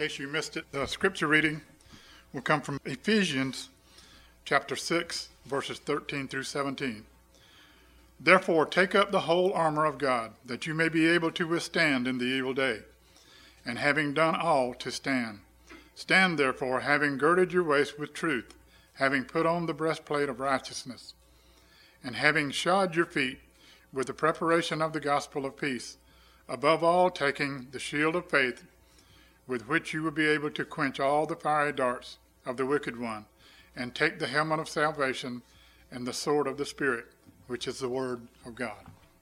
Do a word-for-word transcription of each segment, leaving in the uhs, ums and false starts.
case you missed it, the scripture reading will come from Ephesians chapter six, verses thirteen through seventeen. Therefore, take up the whole armor of God, that you may be able to withstand in the evil day, and having done all, to stand. Stand therefore, having girded your waist with truth, having put on the breastplate of righteousness, and having shod your feet with the preparation of the gospel of peace, above all taking the shield of faith, with which you will be able to quench all the fiery darts of the wicked one, and take the helmet of salvation and the sword of the Spirit, which is the word of God.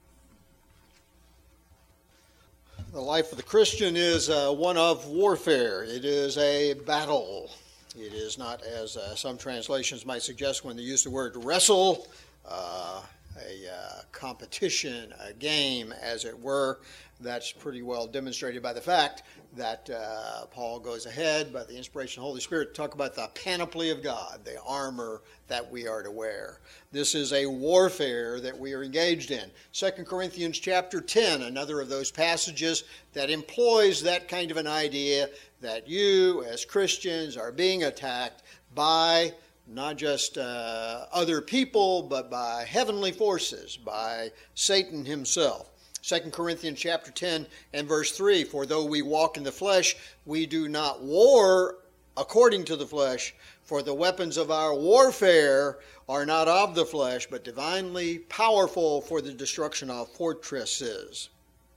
The life of the Christian is uh, one of warfare. It is a battle. It is not, as uh, some translations might suggest when they use the word wrestle, uh, a uh, competition, a game, as it were. That's pretty well demonstrated by the fact that uh, Paul goes ahead, by the inspiration of the Holy Spirit, to talk about the panoply of God, the armor that we are to wear. This is a warfare that we are engaged in. Second Corinthians chapter ten, another of those passages that employs that kind of an idea that you, as Christians, are being attacked by not just uh, other people, but by heavenly forces, by Satan himself. Second Corinthians chapter ten and verse three, for though we walk in the flesh, we do not war according to the flesh, for the weapons of our warfare are not of the flesh, but divinely powerful for the destruction of fortresses.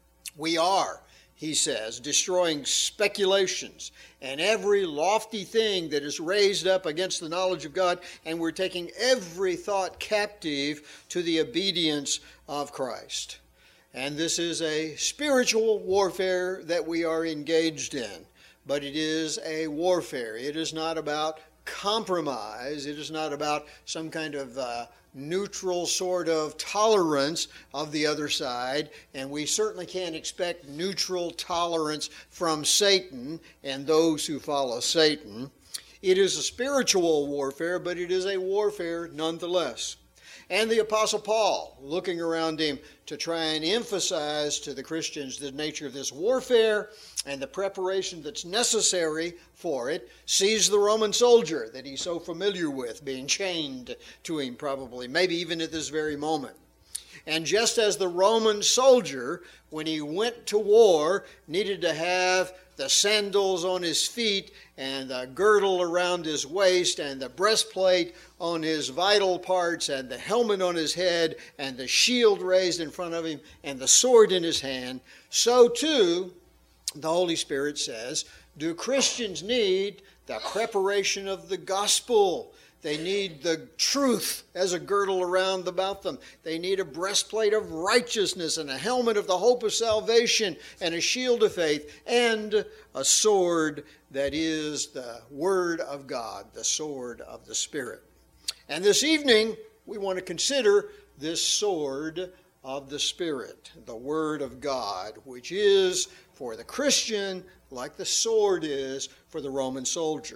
We are, he says, destroying speculations and every lofty thing that is raised up against the knowledge of God, and we're taking every thought captive to the obedience of Christ. And this is a spiritual warfare that we are engaged in, but it is a warfare. It is not about compromise. It is not about some kind of uh, neutral sort of tolerance of the other side, and we certainly can't expect neutral tolerance from Satan and those who follow Satan. It is a spiritual warfare, but it is a warfare nonetheless. And the Apostle Paul, looking around him to try and emphasize to the Christians the nature of this warfare and the preparation that's necessary for it, sees the Roman soldier that he's so familiar with being chained to him probably, maybe even at this very moment. And just as the Roman soldier, when he went to war, needed to have the sandals on his feet and the girdle around his waist and the breastplate on his vital parts and the helmet on his head and the shield raised in front of him and the sword in his hand, so too, the Holy Spirit says, do Christians need the preparation of the gospel. They need the truth as a girdle around about them. They need a breastplate of righteousness and a helmet of the hope of salvation and a shield of faith and a sword that is the Word of God, the sword of the Spirit. And this evening, we want to consider this sword of the Spirit, the Word of God, which is for the Christian like the sword is for the Roman soldier.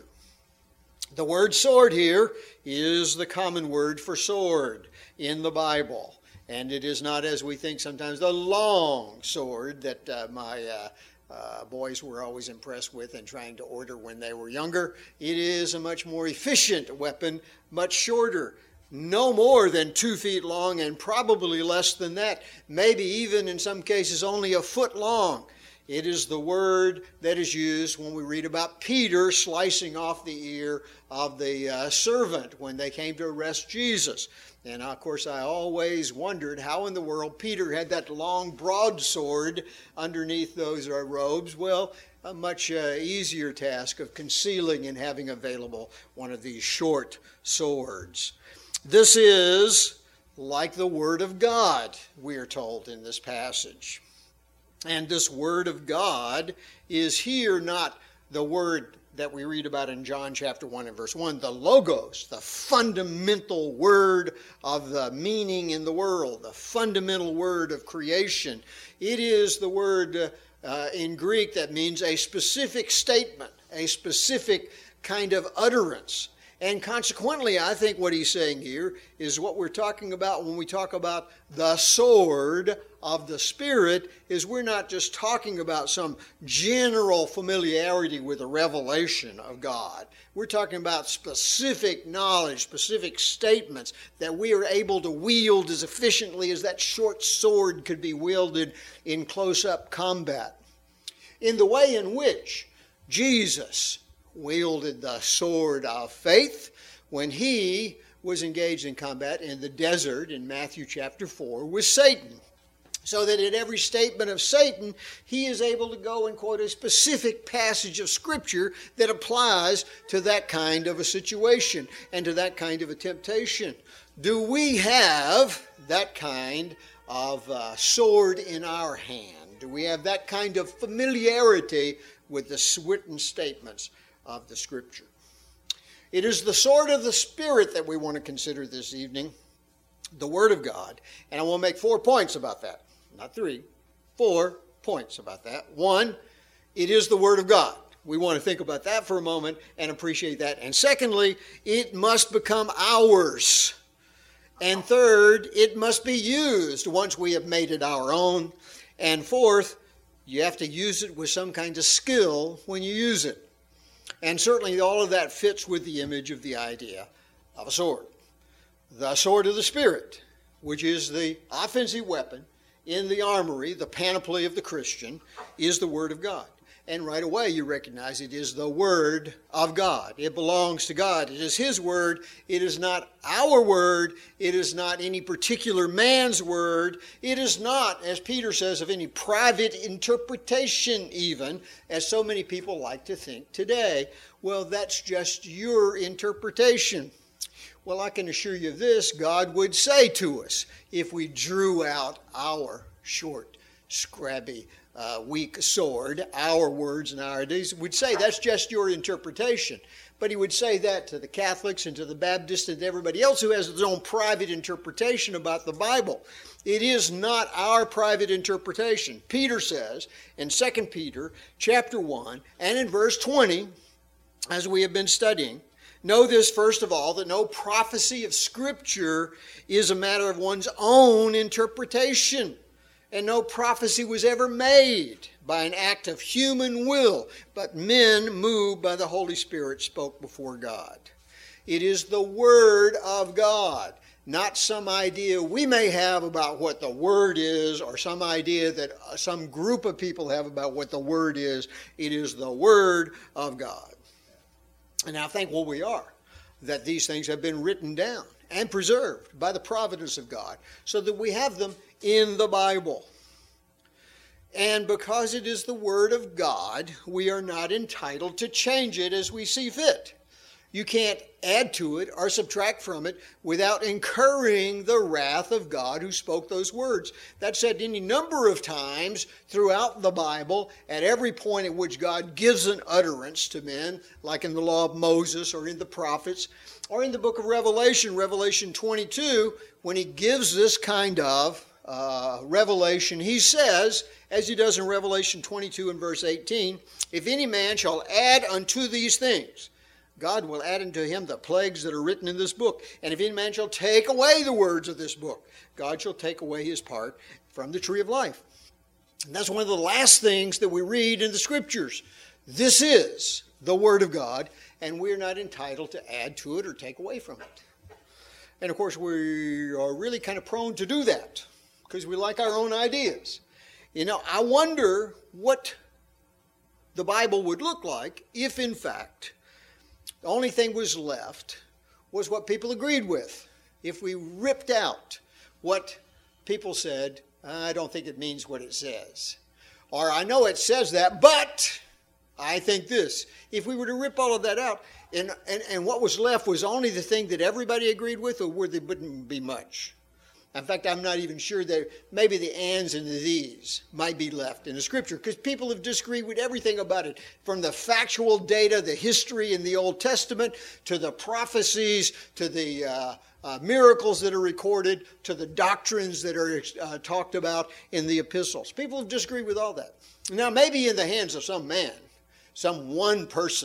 The word sword here is the common word for sword in the Bible. And it is not, as we think sometimes, the long sword that uh, my uh, uh, boys were always impressed with and trying to order when they were younger. It is a much more efficient weapon, much shorter, no more than two feet long and probably less than that, maybe even in some cases only a foot long. It is the word that is used when we read about Peter slicing off the ear of the uh, servant when they came to arrest Jesus. And of course, I always wondered how in the world Peter had that long broadsword underneath those uh, robes. Well, a much uh, easier task of concealing and having available one of these short swords. This is like the Word of God, we are told in this passage. And this Word of God is here not the word that we read about in John chapter one and verse one, the Logos, the fundamental word of the meaning in the world, the fundamental word of creation. It is the word uh, in Greek that means a specific statement, a specific kind of utterance. And consequently, I think what he's saying here is what we're talking about when we talk about the sword of the Spirit, is we're not just talking about some general familiarity with the revelation of God. We're talking about specific knowledge, specific statements that we are able to wield as efficiently as that short sword could be wielded in close-up combat. In the way in which Jesus wielded the sword of faith when he was engaged in combat in the desert in Matthew chapter four with Satan. So that in every statement of Satan, he is able to go and quote a specific passage of Scripture that applies to that kind of a situation and to that kind of a temptation. Do we have that kind of uh, sword in our hand? Do we have that kind of familiarity with the written statements of the Scripture? It is the sword of the Spirit that we want to consider this evening, the Word of God. And I will make four points about that. Not three, four points about that. One, it is the Word of God. We want to think about that for a moment and appreciate that. And secondly, it must become ours. And third, it must be used once we have made it our own. And fourth, you have to use it with some kind of skill when you use it. And certainly all of that fits with the image of the idea of a sword. The sword of the Spirit, which is the offensive weapon in the armory, the panoply of the Christian, is the Word of God. And right away you recognize it is the Word of God. It belongs to God. It is His Word. It is not our word. It is not any particular man's word. It is not, as Peter says, of any private interpretation even, as so many people like to think today. Well, that's just your interpretation. Well, I can assure you this, God would say to us if we drew out our short, scrabby, uh, weak sword, our words and our ideas, would say that's just your interpretation. But he would say that to the Catholics and to the Baptists and to everybody else who has his own private interpretation about the Bible. It is not our private interpretation. Peter says in Second Peter chapter one and in verse twenty, as we have been studying, know this, first of all, that no prophecy of Scripture is a matter of one's own interpretation. And no prophecy was ever made by an act of human will, but men moved by the Holy Spirit spoke before God. It is the Word of God, not some idea we may have about what the Word is or some idea that some group of people have about what the Word is. It is the Word of God. And I think, well, we are, that these things have been written down and preserved by the providence of God so that we have them in the Bible. And because it is the Word of God, we are not entitled to change it as we see fit. You can't add to it or subtract from it without incurring the wrath of God who spoke those words. That's said any number of times throughout the Bible, at every point at which God gives an utterance to men, like in the law of Moses or in the prophets, or in the book of Revelation, Revelation twenty-two, when he gives this kind of uh, revelation, he says, as he does in Revelation twenty-two and verse eighteen, if any man shall add unto these things, God will add unto him the plagues that are written in this book. And if any man shall take away the words of this book, God shall take away his part from the tree of life. And that's one of the last things that we read in the Scriptures. This is the Word of God, and we're not entitled to add to it or take away from it. And of course, we are really kind of prone to do that because we like our own ideas. You know, I wonder what the Bible would look like if, in fact, the only thing was left was what people agreed with. If we ripped out what people said, I don't think it means what it says. Or I know it says that, but I think this. If we were to rip all of that out, and, and, and what was left was only the thing that everybody agreed with, or would there wouldn't be much? In fact, I'm not even sure that maybe the ands and the these might be left in the Scripture because people have disagreed with everything about it, from the factual data, the history in the Old Testament, to the prophecies, to the uh, uh, miracles that are recorded, to the doctrines that are uh, talked about in the epistles. People have disagreed with all that. Now, maybe in the hands of some man, some one person,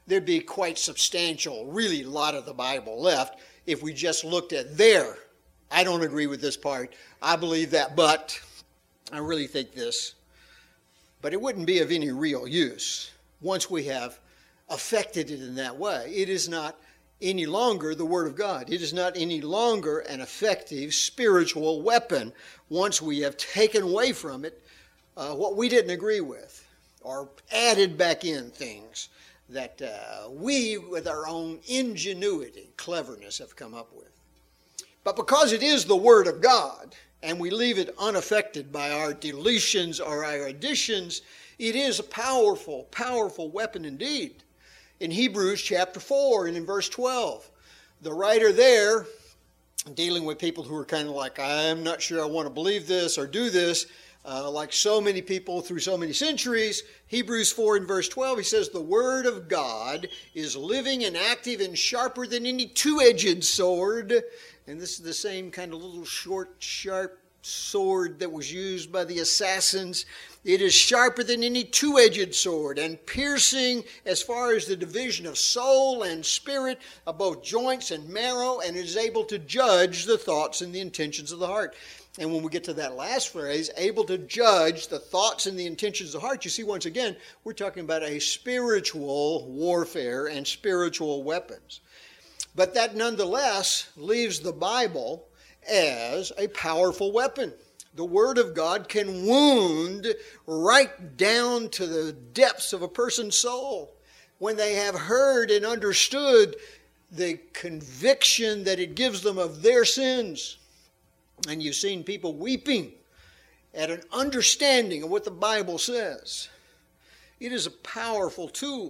there'd be quite substantial, really a lot of the Bible left if we just looked at there. I don't agree with this part. I believe that, but I really think this. But it wouldn't be of any real use once we have affected it in that way. It is not any longer the Word of God. It is not any longer an effective spiritual weapon once we have taken away from it uh, what we didn't agree with or added back in things that uh, we, with our own ingenuity, cleverness, have come up with. But because it is the Word of God, and we leave it unaffected by our deletions or our additions, it is a powerful, powerful weapon indeed. In Hebrews chapter four and in verse twelve, the writer there, dealing with people who are kind of like, I'm not sure I want to believe this or do this, uh, like so many people through so many centuries, Hebrews four and verse twelve, he says, the Word of God is living and active and sharper than any two-edged sword. And this is the same kind of little short, sharp sword that was used by the assassins. It is sharper than any two-edged sword and piercing as far as the division of soul and spirit, of both joints and marrow, and it is able to judge the thoughts and the intentions of the heart. And when we get to that last phrase, able to judge the thoughts and the intentions of the heart, you see, once again, we're talking about a spiritual warfare and spiritual weapons. But that nonetheless leaves the Bible as a powerful weapon. The Word of God can wound right down to the depths of a person's soul when they have heard and understood the conviction that it gives them of their sins. And you've seen people weeping at an understanding of what the Bible says. It is a powerful tool.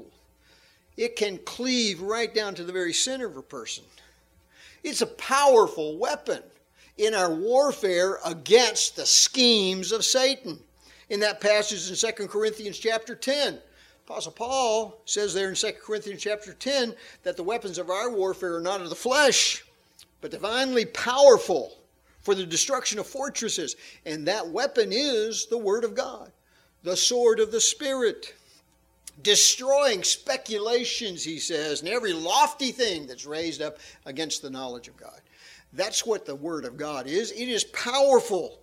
It can cleave right down to the very center of a person. It's a powerful weapon in our warfare against the schemes of Satan. In that passage in Second Corinthians chapter ten, Apostle Paul says there in Second Corinthians chapter ten that the weapons of our warfare are not of the flesh, but divinely powerful for the destruction of fortresses. And that weapon is the Word of God, the sword of the Spirit, destroying speculations, he says, and every lofty thing that's raised up against the knowledge of God. That's what the Word of God is. It is powerful.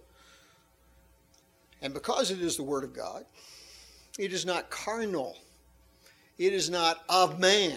And because it is the Word of God, it is not carnal. It is not of man.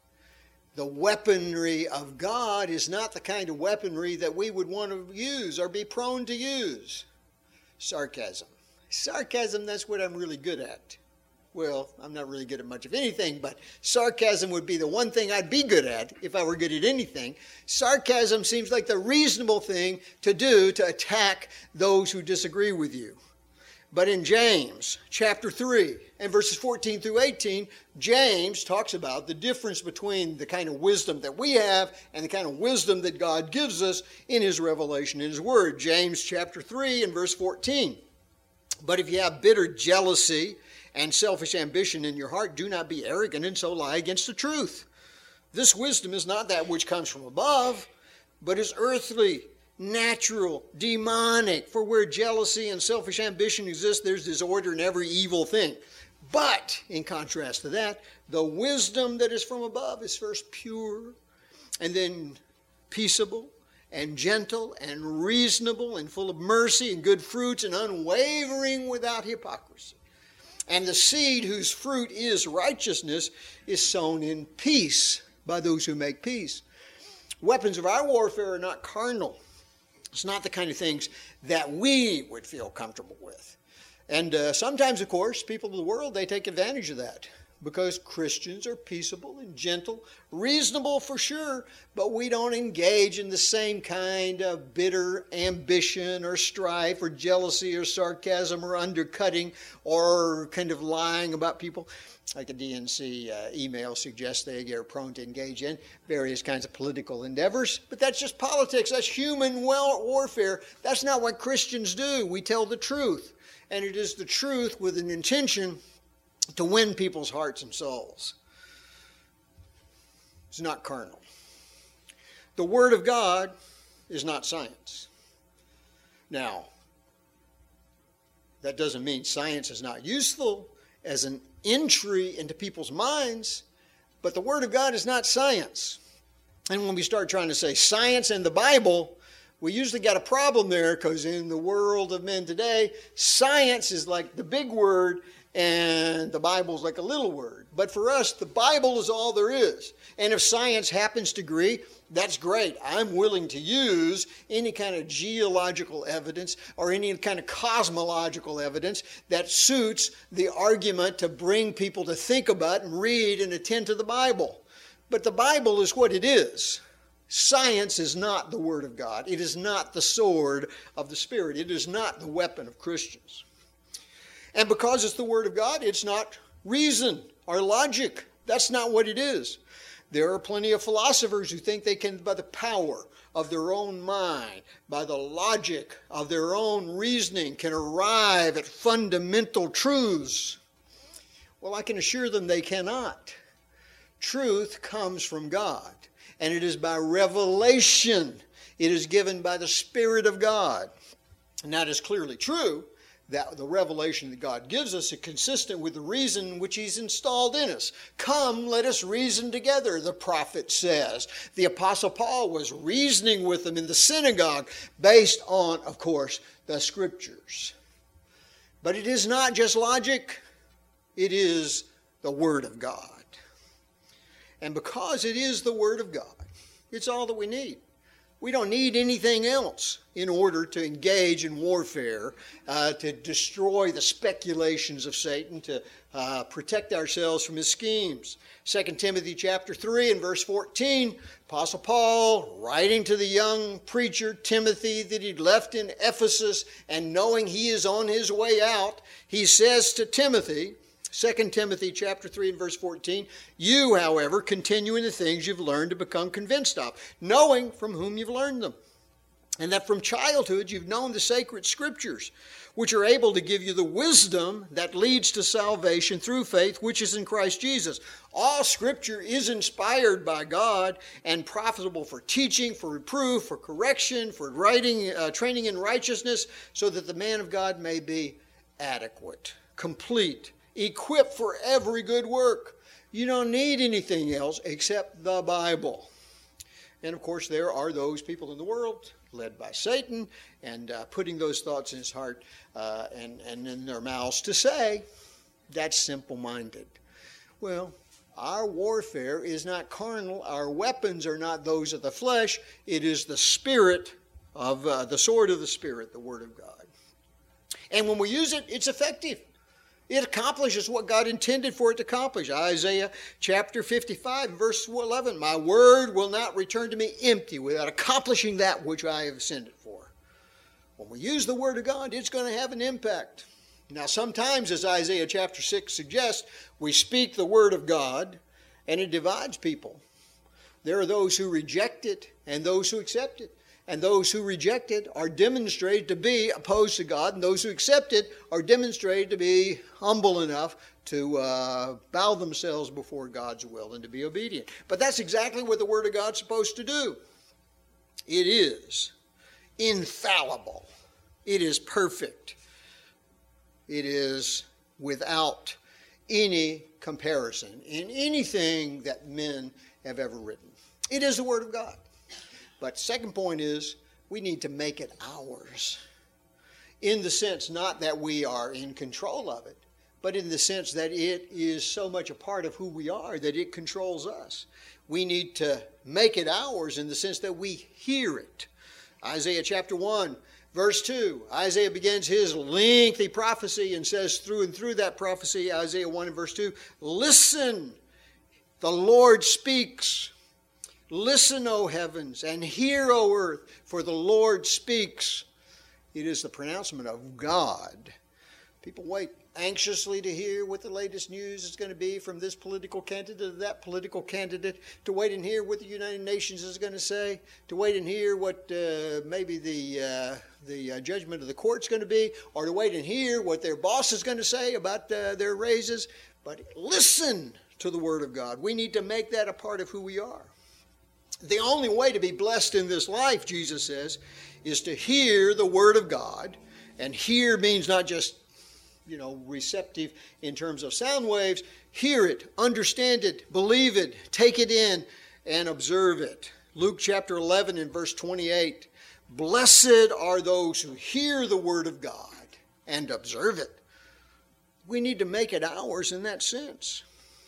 The weaponry of God is not the kind of weaponry that we would want to use or be prone to use. Sarcasm. Sarcasm, that's what I'm really good at. Well, I'm not really good at much of anything, but sarcasm would be the one thing I'd be good at if I were good at anything. Sarcasm seems like the reasonable thing to do to attack those who disagree with you. But in James chapter three and verses fourteen through eighteen, James talks about the difference between the kind of wisdom that we have and the kind of wisdom that God gives us in his revelation, in his word. James chapter three and verse fourteen. But if you have bitter jealousy and selfish ambition in your heart, do not be arrogant and so lie against the truth. This wisdom is not that which comes from above, but is earthly, natural, demonic. For where jealousy and selfish ambition exist, there's disorder in every evil thing. But, in contrast to that, the wisdom that is from above is first pure, and then peaceable, and gentle, and reasonable, and full of mercy and good fruits, and unwavering without hypocrisy. And the seed whose fruit is righteousness is sown in peace by those who make peace. Weapons of our warfare are not carnal. It's not the kind of things that we would feel comfortable with. And uh, sometimes, of course, people of the world, they take advantage of that because Christians are peaceable and gentle, reasonable for sure, but we don't engage in the same kind of bitter ambition or strife or jealousy or sarcasm or undercutting or kind of lying about people. Like a D N C uh, email suggests they are prone to engage in various kinds of political endeavors. But that's just politics. That's human warfare. That's not what Christians do. We tell the truth. And it is the truth with an intention to win people's hearts and souls. It's not carnal. The Word of God is not science. Now, that doesn't mean science is not useful as an entry into people's minds, But the Word of God is not science. And when we start trying to say science and the Bible, we usually got a problem there, because in the world of men today, science is like the big word and the Bible is like a little word. But for us, the Bible is all there is. And if science happens to agree, that's great. I'm willing to use any kind of geological evidence or any kind of cosmological evidence that suits the argument to bring people to think about and read and attend to the Bible. But the Bible is what it is. Science is not the Word of God. It is not the sword of the Spirit. It is not the weapon of Christians. And because it's the Word of God, it's not reason or logic. That's not what it is. There are plenty of philosophers who think they can, by the power of their own mind, by the logic of their own reasoning, can arrive at fundamental truths. Well, I can assure them they cannot. Truth comes from God, and it is by revelation. It is given by the Spirit of God. And that is clearly true, that the revelation that God gives us is consistent with the reason which He's installed in us. Come, let us reason together, the prophet says. The Apostle Paul was reasoning with them in the synagogue based on, of course, the Scriptures. But it is not just logic. It is the Word of God. And because it is the Word of God, it's all that we need. We don't need anything else in order to engage in warfare, uh, to destroy the speculations of Satan, to uh, protect ourselves from his schemes. Second Timothy chapter three and verse fourteen, Apostle Paul, writing to the young preacher Timothy that he'd left in Ephesus, and knowing he is on his way out, he says to Timothy, Second Timothy chapter three and verse fourteen, you, however, continue in the things you've learned to become convinced of, knowing from whom you've learned them, and that from childhood you've known the sacred Scriptures, which are able to give you the wisdom that leads to salvation through faith, which is in Christ Jesus. All Scripture is inspired by God and profitable for teaching, for reproof, for correction, for writing, uh, training in righteousness, so that the man of God may be adequate, complete, equipped for every good work. You don't need anything else except the Bible. And of course, there are those people in the world led by Satan and uh, putting those thoughts in his heart uh, and, and in their mouths to say, that's simple-minded. Well, our warfare is not carnal. Our weapons are not those of the flesh. It is the Spirit of uh, the sword of the Spirit, the Word of God. And when we use it, it's effective. It accomplishes what God intended for it to accomplish. Isaiah chapter fifty-five, verse eleven, my word will not return to me empty without accomplishing that which I have sent it for. When we use the Word of God, it's going to have an impact. Now, sometimes, as Isaiah chapter six suggests, we speak the Word of God and it divides people. There are those who reject it and those who accept it. And those who reject it are demonstrated to be opposed to God, and those who accept it are demonstrated to be humble enough to uh, bow themselves before God's will and to be obedient. But that's exactly what the Word of God's supposed to do. It is infallible. It is perfect. It is without any comparison in anything that men have ever written. It is the Word of God. But second point is, we need to make it ours. In the sense not that we are in control of it, but in the sense that it is so much a part of who we are that it controls us. We need to make it ours in the sense that we hear it. Isaiah chapter one, verse two. Isaiah begins his lengthy prophecy and says through and through that prophecy, Isaiah one and verse two, listen, the Lord speaks. Listen, O heavens, and hear, O earth, for the Lord speaks. It is the pronouncement of God. People wait anxiously to hear what the latest news is going to be from this political candidate or that political candidate, to wait and hear what the United Nations is going to say, to wait and hear what uh, maybe the, uh, the uh, judgment of the court's going to be, or to wait and hear what their boss is going to say about uh, their raises. But listen to the Word of God. We need to make that a part of who we are. The only way to be blessed in this life, Jesus says, is to hear the Word of God. And hear means not just you know, receptive in terms of sound waves. Hear it, understand it, believe it, take it in, and observe it. Luke chapter eleven and verse twenty-eight. Blessed are those who hear the word of God and observe it. We need to make it ours in that sense.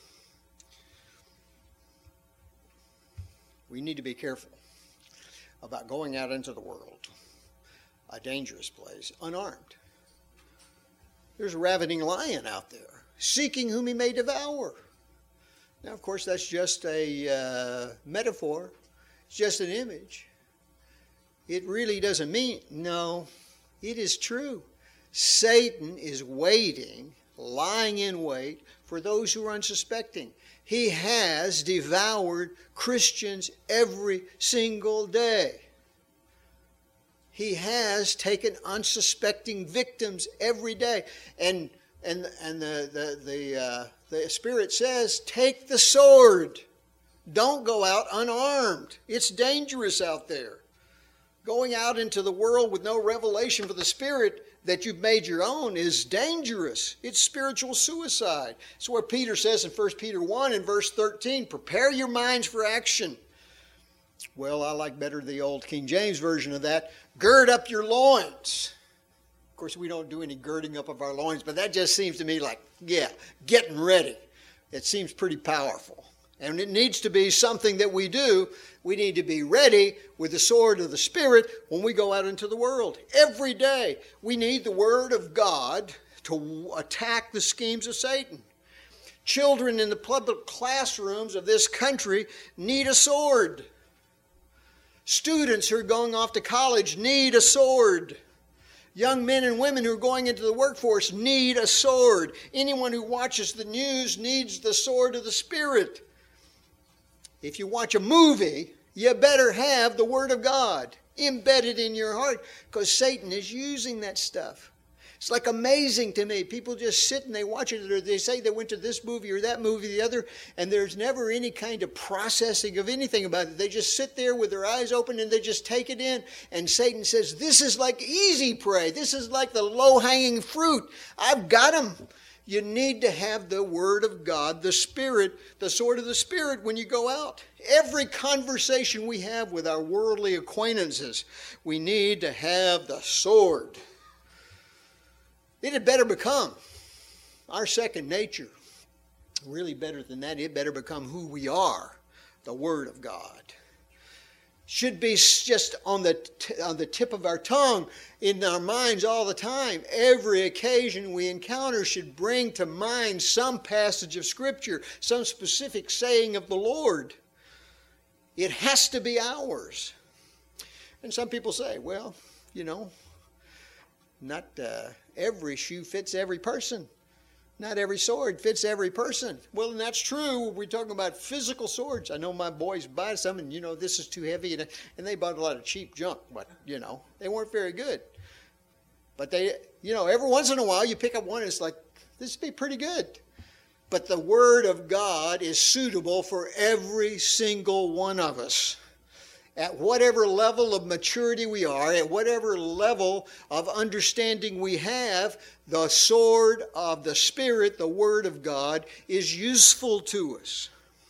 We need to be careful about going out into the world, a dangerous place, unarmed. There's a ravening lion out there, seeking whom he may devour. Now, of course, that's just a uh, metaphor. It's just an image. It really doesn't mean, no, it is true. Satan is waiting, lying in wait for those who are unsuspecting. He has devoured Christians every single day. He has taken unsuspecting victims every day. And and and the the the, uh, the Spirit says, take the sword. Don't go out unarmed. It's dangerous out there. Going out into the world with no revelation for the Spirit that you've made your own is dangerous. It's spiritual suicide. It's where Peter says in First Peter one and verse thirteen, prepare your minds for action. Well, I like better the old King James version of that. Gird up your loins. Of course, we don't do any girding up of our loins, but that just seems to me like, yeah, getting ready. It seems pretty powerful. And it needs to be something that we do. We need to be ready with the sword of the Spirit when we go out into the world. Every day, we need the Word of God to attack the schemes of Satan. Children in the public classrooms of this country need a sword. Students who are going off to college need a sword. Young men and women who are going into the workforce need a sword. Anyone who watches the news needs the sword of the Spirit. If you watch a movie, you better have the Word of God embedded in your heart, because Satan is using that stuff. It's like amazing to me. People just sit and they watch it, or they say they went to this movie or that movie, the other, and there's never any kind of processing of anything about it. They just sit there with their eyes open and they just take it in. And Satan says, this is like easy prey. This is like the low-hanging fruit. I've got him. You need to have the Word of God, the Spirit, the sword of the Spirit when you go out. Every conversation we have with our worldly acquaintances, we need to have the sword. It had better become our second nature. Really better than that, it better become who we are, the Word of God. Should be just on the t- on the tip of our tongue, in our minds all the time. Every occasion we encounter should bring to mind some passage of Scripture, some specific saying of the Lord. It has to be ours. And some people say, well, you know, not uh, every shoe fits every person. Not every sword fits every person. Well, and that's true. We're talking about physical swords. I know my boys buy some, and, you know, this is too heavy. And, and they bought a lot of cheap junk, but, you know, they weren't very good. But they, you know, every once in a while you pick up one and it's like, this would be pretty good. But the Word of God is suitable for every single one of us. At whatever level of maturity we are, at whatever level of understanding we have, the sword of the Spirit, the Word of God, is useful to us.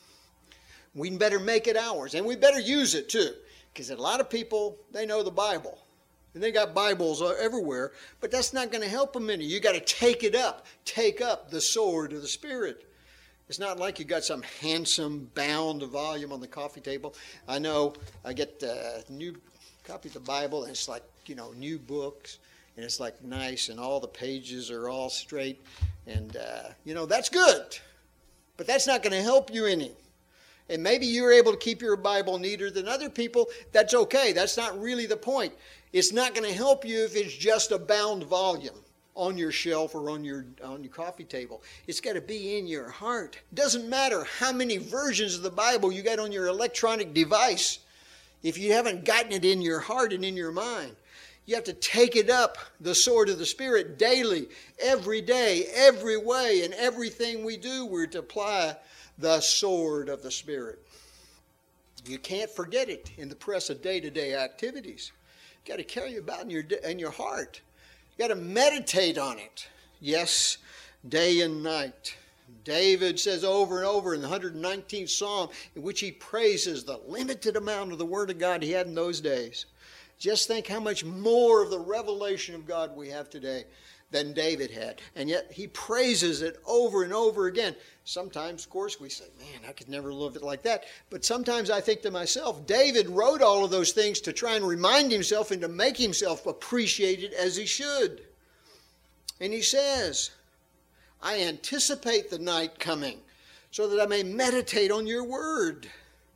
We better make it ours, and we better use it too, because a lot of people, they know the Bible, and they got Bibles everywhere, but that's not going to help them any. You got to take it up, take up the sword of the Spirit. It's not like you got some handsome bound volume on the coffee table. I know I get a new copy of the Bible, and it's like, you know, new books, and it's like nice, and all the pages are all straight, and, uh, you know, that's good. But that's not going to help you any. And maybe you're able to keep your Bible neater than other people. That's okay. That's not really the point. It's not going to help you if it's just a bound volume on your shelf or on your on your coffee table. It's got to be in your heart. It doesn't matter how many versions of the Bible you got on your electronic device. If you haven't gotten it in your heart and in your mind, you have to take it up, the sword of the Spirit, daily, every day, every way, and everything we do, we're to apply the sword of the Spirit. You can't forget it in the press of day-to-day activities. You got to carry it about in your in your heart. You got to meditate on it. Yes, day and night. David says over and over in the one hundred nineteenth Psalm, in which he praises the limited amount of the Word of God he had in those days. Just think how much more of the revelation of God we have today than David had. And yet he praises it over and over again. Sometimes, of course, we say, man, I could never live it like that. But sometimes I think to myself, David wrote all of those things to try and remind himself and to make himself appreciate it as he should. And he says, I anticipate the night coming so that I may meditate on your word.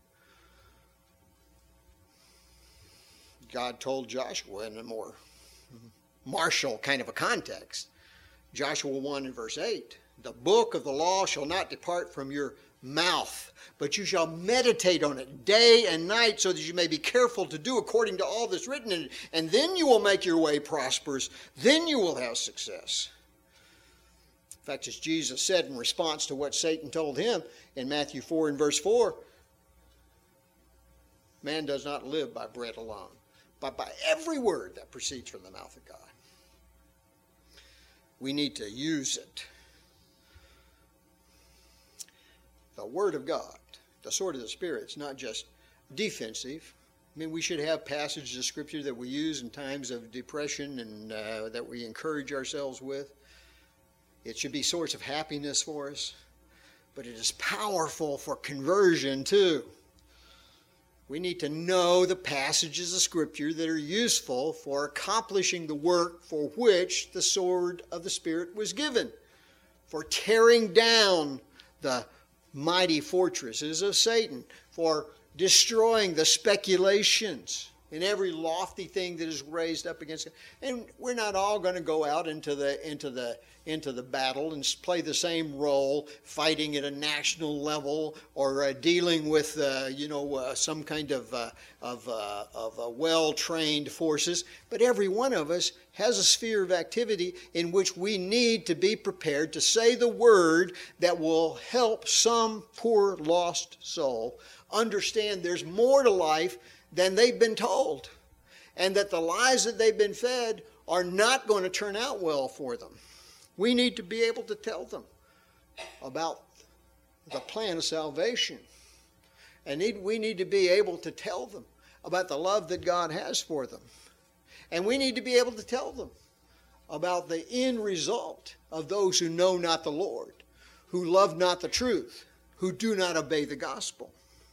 God told Joshua in a more martial kind of a context. Joshua one and verse eight. The book of the law shall not depart from your mouth, but you shall meditate on it day and night so that you may be careful to do according to all that's written in it. And then you will make your way prosperous. Then you will have success. In fact, as Jesus said in response to what Satan told him in Matthew four and verse four, man does not live by bread alone, but by every word that proceeds from the mouth of God. We need to use it. The Word of God, the sword of the Spirit, is not just defensive. I mean, we should have passages of Scripture that we use in times of depression and uh, that we encourage ourselves with. It should be a source of happiness for us. But it is powerful for conversion, too. We need to know the passages of Scripture that are useful for accomplishing the work for which the sword of the Spirit was given, for tearing down the mighty fortresses of Satan, for destroying the speculations and every lofty thing that is raised up against it. And we're not all going to go out into the into the into the battle and play the same role, fighting at a national level or uh, dealing with uh, you know uh, some kind of uh, of uh, of uh, well-trained forces. But every one of us has a sphere of activity in which we need to be prepared to say the word that will help some poor lost soul understand there's more to life than they've been told, and that the lies that they've been fed are not going to turn out well for them. We need to be able to tell them about the plan of salvation, and need, we need to be able to tell them about the love that God has for them, and we need to be able to tell them about the end result of those who know not the Lord, who love not the truth, who do not obey the gospel.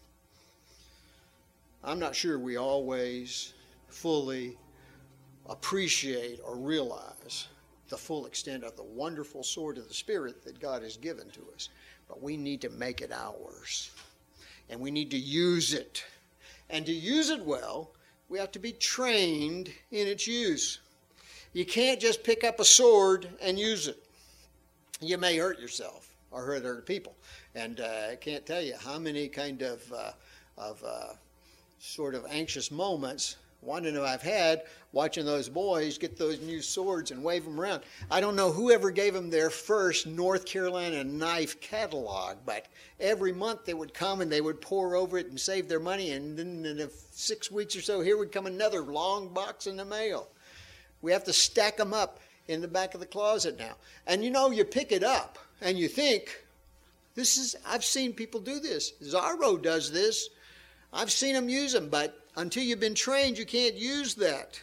I'm not sure we always fully appreciate or realize the full extent of the wonderful sword of the Spirit that God has given to us. But we need to make it ours. And we need to use it. And to use it well, we have to be trained in its use. You can't just pick up a sword and use it. You may hurt yourself or hurt other people. And uh, I can't tell you how many kind of... Uh, of uh, sort of anxious moments, one of them I've had, watching those boys get those new swords and wave them around. I don't know whoever gave them their first North Carolina knife catalog, but every month they would come and they would pore over it and save their money, and then in six weeks or so, here would come another long box in the mail. We have to stack them up in the back of the closet now. And you know, you pick it up and you think, this is, I've seen people do this. Zorro does this. I've seen them use them, but until you've been trained, you can't use that.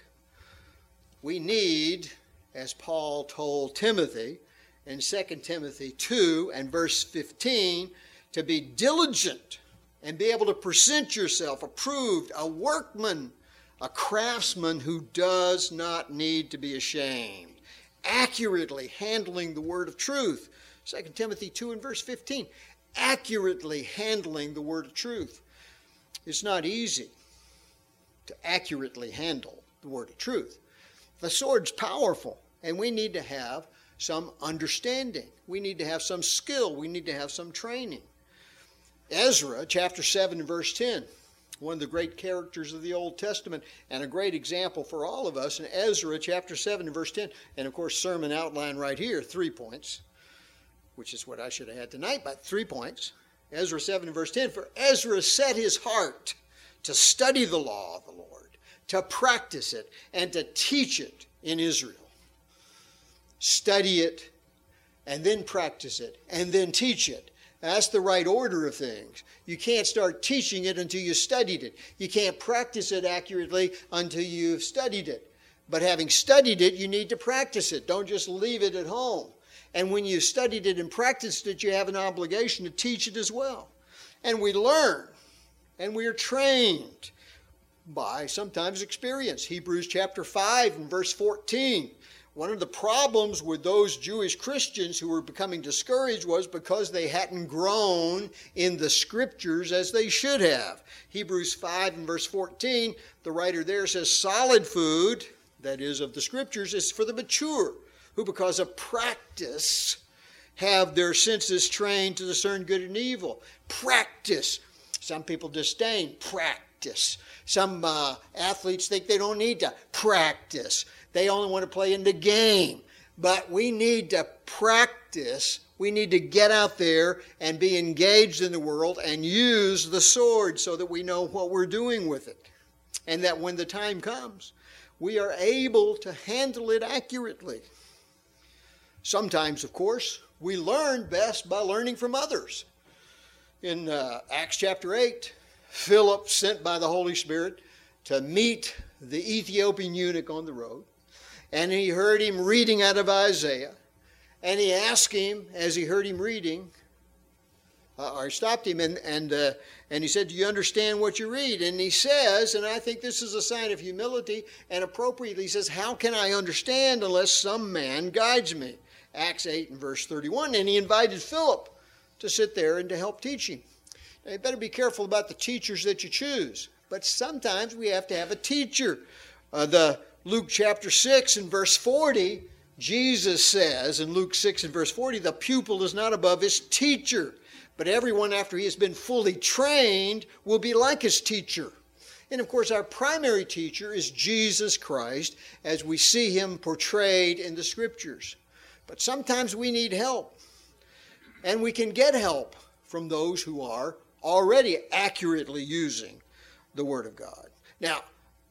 We need, as Paul told Timothy in Second Timothy two and verse fifteen, to be diligent and be able to present yourself approved, a workman, a craftsman who does not need to be ashamed, accurately handling the word of truth. Second Timothy two and verse fifteen, accurately handling the word of truth. It's not easy to accurately handle the word of truth. The sword's powerful, and we need to have some understanding. We need to have some skill. We need to have some training. Ezra, chapter seven and verse ten, one of the great characters of the Old Testament and a great example for all of us in Ezra, chapter seven and verse ten, and of course, sermon outline right here, three points, which is what I should have had tonight, but three points. Ezra seven and verse ten, for Ezra set his heart to study the law of the Lord, to practice it, and to teach it in Israel. Study it and then practice it, and then teach it. That's the right order of things. You can't start teaching it until you studied it. You can't practice it accurately until you've studied it. But having studied it, you need to practice it. Don't just leave it at home. And when you've studied it and practiced it, you have an obligation to teach it as well. And we learn, and we are trained by sometimes experience. Hebrews chapter five and verse fourteen. One of the problems with those Jewish Christians who were becoming discouraged was because they hadn't grown in the Scriptures as they should have. Hebrews five and verse fourteen, the writer there says, solid food, that is of the Scriptures, is for the mature, who because of practice have their senses trained to discern good and evil. Practice. Some people disdain practice. Some uh, athletes think they don't need to practice. They only want to play in the game. But we need to practice. We need to get out there and be engaged in the world and use the sword so that we know what we're doing with it. And that when the time comes, we are able to handle it accurately. Sometimes, of course, we learn best by learning from others. In uh, Acts chapter eight, Philip, sent by the Holy Spirit to meet the Ethiopian eunuch on the road, and he heard him reading out of Isaiah, and he asked him, as he heard him reading, uh, or stopped him, and and uh, and he said, do you understand what you read? And he says, and I think this is a sign of humility, and appropriately, he says, how can I understand unless some man guides me? Acts eight and verse thirty-one, and he invited Philip to sit there and to help teach him. Now, you better be careful about the teachers that you choose, but sometimes we have to have a teacher. Uh, the Luke chapter six and verse forty, Jesus says in Luke six and verse forty, the pupil is not above his teacher, but everyone after he has been fully trained will be like his teacher. And of course, our primary teacher is Jesus Christ, as we see him portrayed in the Scriptures. But sometimes we need help, and we can get help from those who are already accurately using the Word of God. Now,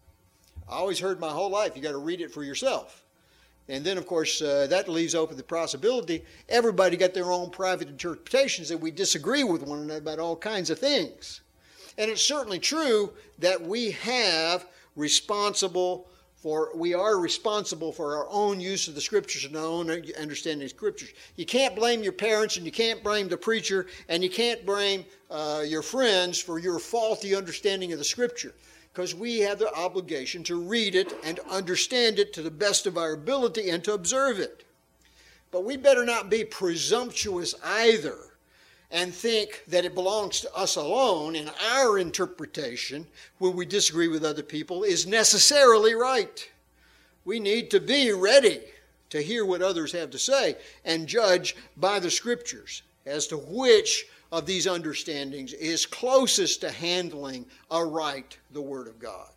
I always heard my whole life, you got to read it for yourself. And then, of course, uh, that leaves open the possibility everybody got their own private interpretations, and we disagree with one another about all kinds of things. And it's certainly true that we have responsible for, we are responsible for our own use of the Scriptures and our own understanding of Scriptures. You can't blame your parents, and you can't blame the preacher, and you can't blame uh, your friends for your faulty understanding of the Scripture, because we have the obligation to read it and understand it to the best of our ability and to observe it. But we better not be presumptuous either and think that it belongs to us alone, and our interpretation, when we disagree with other people, is necessarily right. We need to be ready to hear what others have to say and judge by the Scriptures as to which of these understandings is closest to handling aright the Word of God.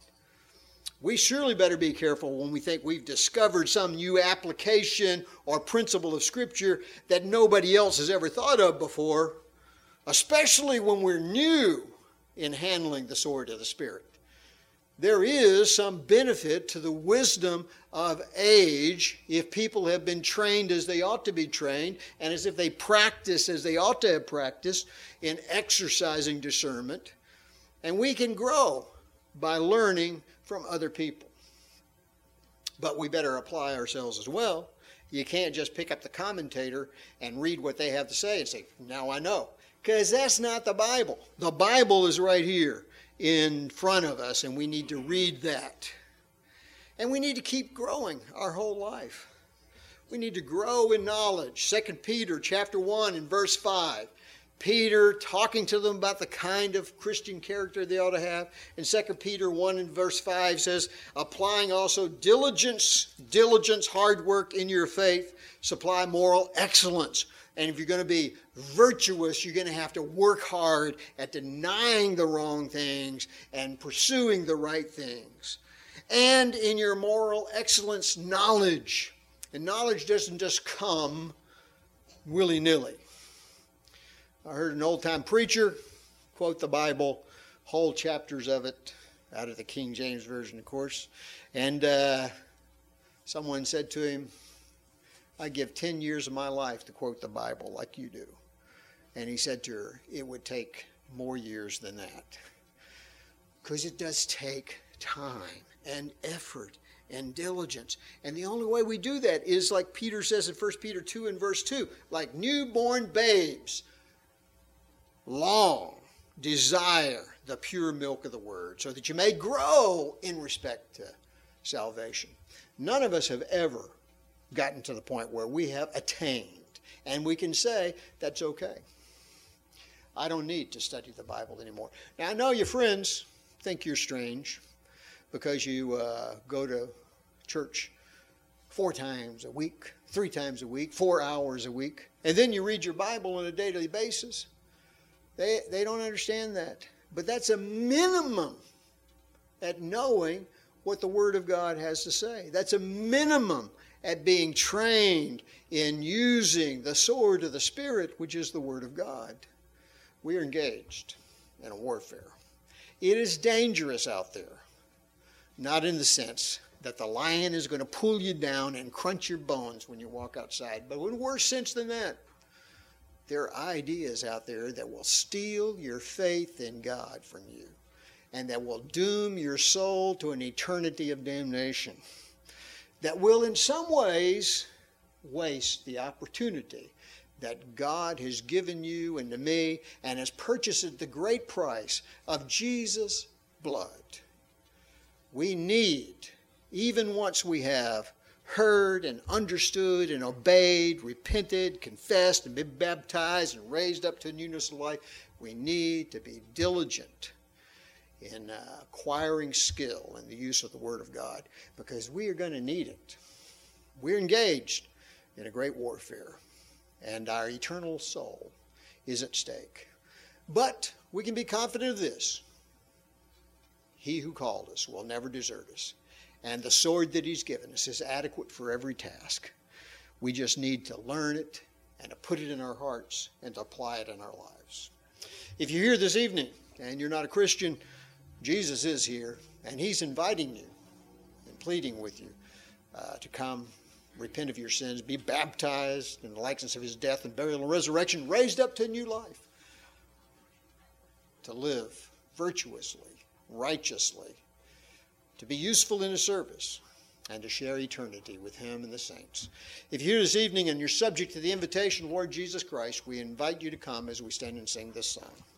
We surely better be careful when we think we've discovered some new application or principle of Scripture that nobody else has ever thought of before, especially when we're new in handling the sword of the Spirit. There is some benefit to the wisdom of age if people have been trained as they ought to be trained, and as if they practice as they ought to have practiced in exercising discernment. And we can grow by learning from other people. But we better apply ourselves as well. You can't just pick up the commentator and read what they have to say and say, now I know. Because that's not the Bible. The Bible is right here in front of us, and we need to read that. And we need to keep growing our whole life. We need to grow in knowledge. Second Peter chapter one and verse five. Peter talking to them about the kind of Christian character they ought to have. And Second Peter one and verse five says, applying also diligence, diligence, hard work in your faith, supply moral excellence. And if you're going to be virtuous, you're going to have to work hard at denying the wrong things and pursuing the right things. And in your moral excellence, knowledge. And knowledge doesn't just come willy-nilly. I heard an old-time preacher quote the Bible, whole chapters of it, out of the King James Version, of course. And uh, someone said to him, I give ten years of my life to quote the Bible like you do. And he said to her, it would take more years than that. Because it does take time and effort and diligence. And the only way we do that is like Peter says in First Peter two and verse two, like newborn babes, long desire the pure milk of the word, so that you may grow in respect to salvation. None of us have ever gotten to the point where we have attained, and we can say, that's okay. I don't need to study the Bible anymore. Now, I know your friends think you're strange because you uh, go to church four times a week, three times a week, four hours a week, and then you read your Bible on a daily basis. They, they don't understand that. But that's a minimum at knowing what the Word of God has to say. That's a minimum at being trained in using the sword of the Spirit, which is the Word of God. We are engaged in a warfare. It is dangerous out there, not in the sense that the lion is going to pull you down and crunch your bones when you walk outside, but in a worse sense than that. There are ideas out there that will steal your faith in God from you and that will doom your soul to an eternity of damnation, that will in some ways waste the opportunity that God has given you and to me and has purchased at the great price of Jesus' blood. We need, even once we have heard and understood and obeyed, repented, confessed, and been baptized and raised up to newness of life, we need to be diligent in uh, acquiring skill in the use of the Word of God, because we are going to need it. We're engaged in a great warfare, and our eternal soul is at stake. But we can be confident of this: He who called us will never desert us. And the sword that He's given us is adequate for every task. We just need to learn it and to put it in our hearts and to apply it in our lives. If you're here this evening and you're not a Christian, Jesus is here, and He's inviting you and pleading with you uh, to come, repent of your sins, be baptized in the likeness of His death and burial and resurrection, raised up to a new life, to live virtuously, righteously, to be useful in His service, and to share eternity with Him and the saints. If you're here this evening and you're subject to the invitation of Lord Jesus Christ, we invite you to come as we stand and sing this song.